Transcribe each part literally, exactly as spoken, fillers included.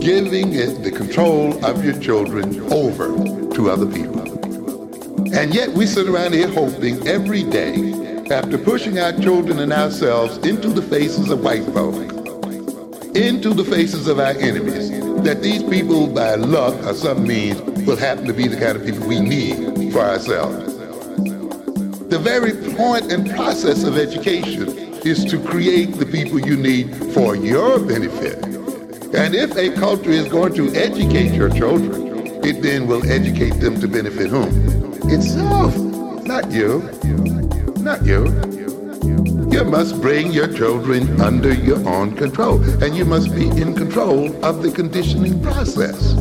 giving it the control of your children over to other people. And yet we sit around here hoping every day, after pushing our children and ourselves into the faces of white folk, into the faces of our enemies, that these people by luck or some means will happen to be the kind of people we need for ourselves. The very point and process of education is to create the people you need for your benefit. And if a culture is going to educate your children, it then will educate them to benefit whom? Itself, not you, not you. You must bring your children under your own control, and you must be in control of the conditioning process.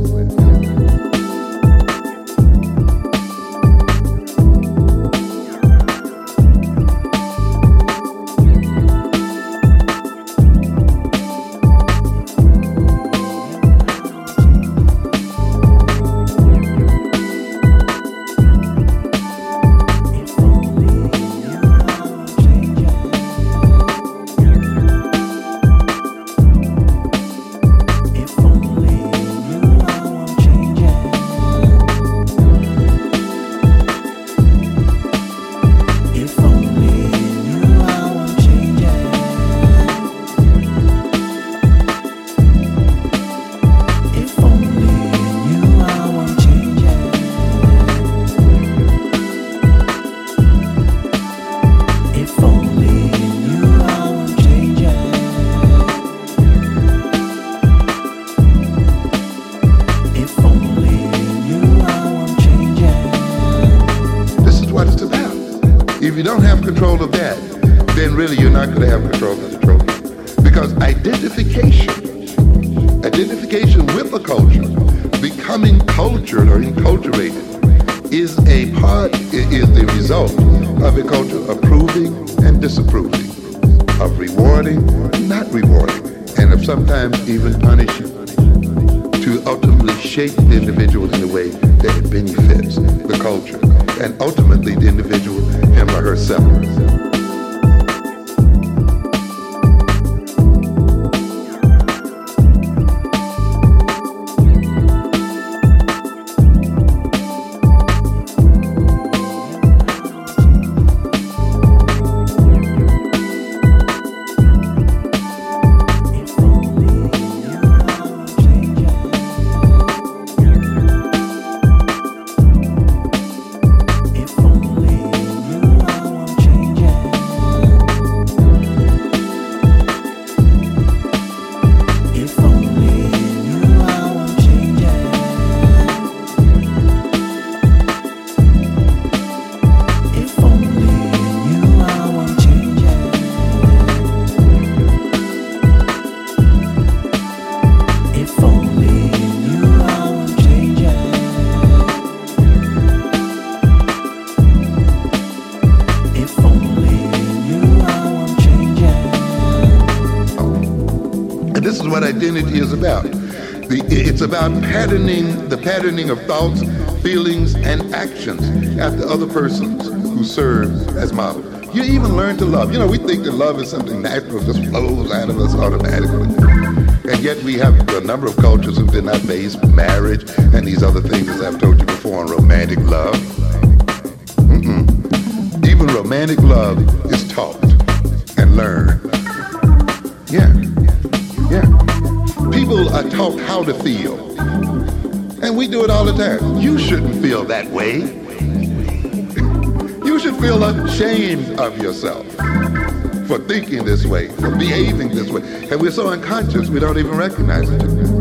If you don't have control of that, then really you're not going to have control of the children. Because identification, identification with a culture, becoming cultured or enculturated, is a part, is the result of a culture approving and disapproving, of rewarding, not rewarding, and of sometimes even punishing, to ultimately shape the individual in a way that it benefits the culture, and ultimately the individual, him or herself. This is what identity is about. The, it's about patterning, the patterning of thoughts, feelings, and actions after other persons who serve as models. You even learn to love. You know, we think that love is something natural, just flows out of us automatically. And yet we have a number of cultures who did not base marriage and these other things, as I've told you before, on romantic love. Mm-mm. Even romantic love is taught and learned. Yeah. Yeah. People are taught how to feel. And we do it all the time. You shouldn't feel that way. You should feel ashamed of yourself for thinking this way, for behaving this way. And we're so unconscious we don't even recognize it.